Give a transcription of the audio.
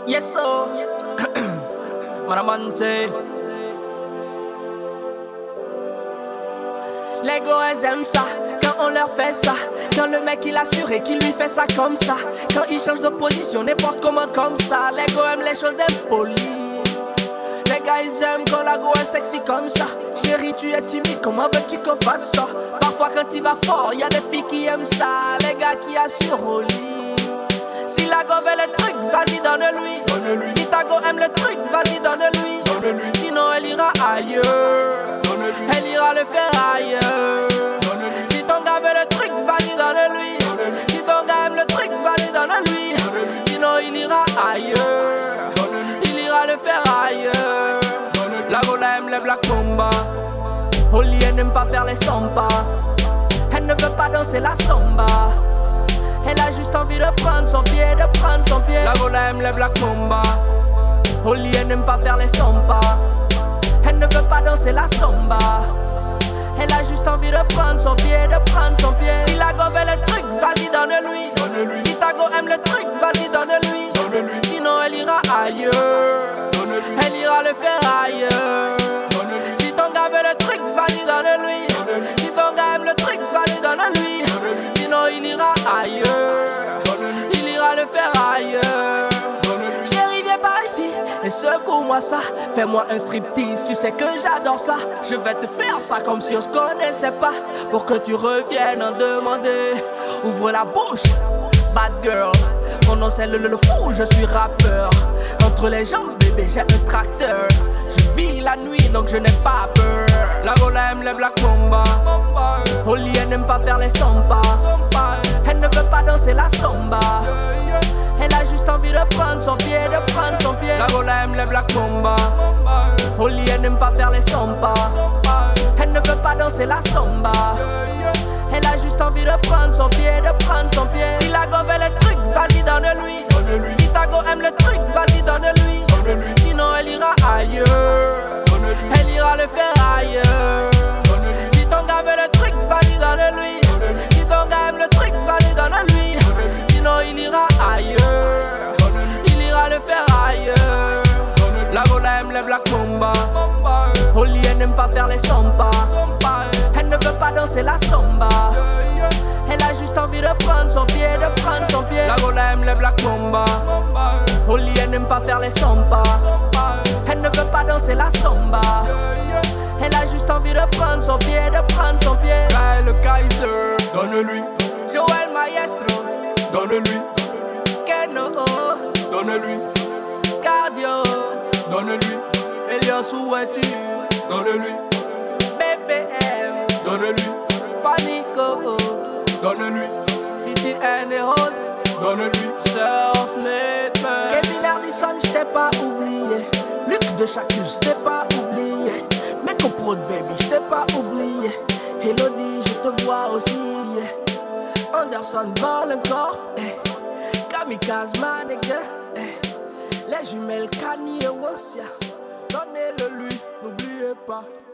Yes, so Manamante. Les gars, elles aiment ça quand on leur fait ça. Quand le mec il assure et qu'il lui fait ça comme ça. Quand il change de position, n'importe comment comme ça. Les gars aiment les choses impolies. Les gars ils aiment quand la go est sexy comme ça. Chérie, tu es timide, comment veux-tu qu'on fasse ça? Parfois quand il va fort, y a des filles qui aiment ça. Les gars qui assurent au lit. Si la go veut le truc, vas-y donne-lui. Si ta go aime le truc, vas-y donne-lui. Sinon elle ira ailleurs. Elle ira le faire ailleurs. Si ton gars veut le truc, vas-y donne-lui. Si ton gars aime le truc, vas-y donne-lui. Sinon il ira ailleurs. Il ira le faire ailleurs. La go la aime les black mamba. Oli elle n'aime pas faire les samba. Elle ne veut pas danser la samba. Elle a juste envie de prendre son pied, de prendre son pied. La go la aime les black mamba. Oli elle n'aime pas faire les samba. Elle ne veut pas danser la samba. Elle a juste envie de prendre son pied, de prendre son pied. Si la go veut le truc, vas-y donne-lui. Si ta go aime le truc, vas-y donne-lui. Sinon elle ira ailleurs. Elle ira le faire ailleurs. Si ton gars veut le truc, vas-y donne-lui. Si ton gars aime le truc, vas-y donne-lui. Sinon il ira ailleurs. Il ira le faire ailleurs. Chérie, viens par ici et secoue-moi ça. Fais-moi un striptease, tu sais que j'adore ça. Je vais te faire ça comme si on se connaissait pas. Pour que tu reviennes en demander. Ouvre la bouche, bad girl. Mon nom c'est le fou, je suis rappeur. Entre les jambes, bébé, j'ai un tracteur. Je vis la nuit donc je n'ai pas peur. La go la aime les black mamba. Oli elle n'aime pas faire les samba. Elle ne veut pas danser la samba. Elle a juste envie de prendre son pied, de prendre son pied. La go la aime les black mamba. Oli elle n'aime pas faire les samba. Elle ne veut pas danser la samba. Elle a juste envie de prendre son pied, de prendre son pied. Si la go veut le truc, vas-y donne-lui. Si ta go aime le truc, vas-y donne-lui. Sinon elle ira ailleurs. Elle ira le faire ailleurs. Si ton gars veut le truc, vas-y donne-lui. Si ton gars aime le truc, vas-y donne-lui. Sinon il ira ailleurs. Il ira le faire ailleurs. La go la aime les black mamba. Oli elle n'aime pas faire les samba. Elle ne veut pas danser la samba. Elle a juste envie de prendre son pied, de prendre son pied. La go la aime les black mamba. Oli elle n'aime pas faire les samba. Elle ne veut pas danser la samba. Elle a juste envie de prendre son pied, de prendre son pied. Kyle le Kaiser, donne-lui. Joel Maestro, Donne-lui. Keno, Donne-lui. Cardio, Donne-lui. Elios Ouetu, Donne-lui. BPM, Donne-lui. Fanico, Donne-lui. City and the Rose, Donne-lui. Surfmate, Kevin Ardisson, j't'ai pas oublié. Luc de Chacus, j't'ai pas oublié. Meko Prod Baby, j't'ai pas oublié. Elodie, je te vois aussi. Anderson vole encore. Kamikaze Manega. Les jumelles Kanye et Wassia. Donnez-le lui, n'oubliez pas.